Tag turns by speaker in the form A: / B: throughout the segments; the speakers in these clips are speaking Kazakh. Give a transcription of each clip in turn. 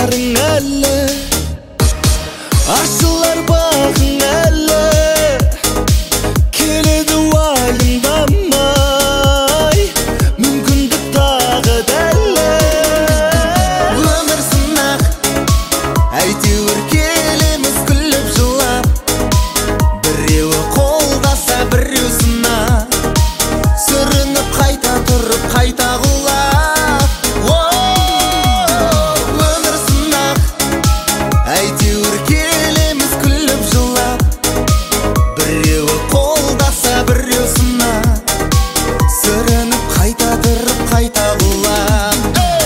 A: жарың әлі, ашылар бағың әлі, келеді уайымдамай, мүмкіндік тағы дәлі. Өмір сынақ, әйтеуір келеміз күліп жылап, біреуі қолдаса біреу сынақ, сүрініп қайта тұрып қайта құлап. Өмір сынақ, әйтеуір келеміз күліп жылап, біреуі қолдаса біреу сынақ, сүрініп қайта тұрып қайта құлап.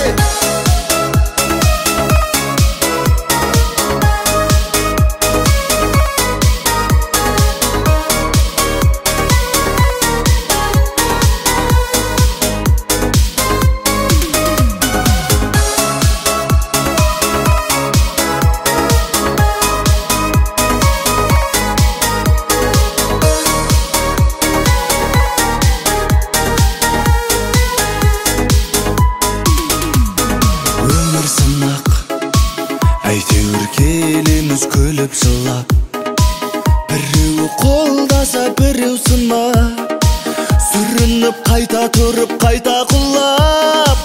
A: Өмір сынақ, әйтеуір келеміз күліп жылап, біреуі қолдаса біреу сынақ, сүрініп қайта тұрып қайта құлап.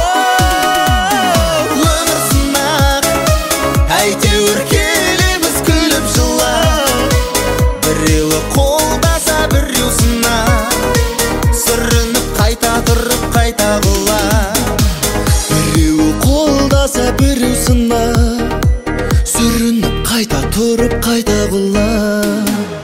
A: Өмір сынақ, әйтеуір келеміз күліп жылап, біреуі қолдаса біреу сынақ, сүрініп қайта тұрып қайта құлап. Біреуі қолдаса біреу сынақ, сүрініп қайта тұрып қайта құлап.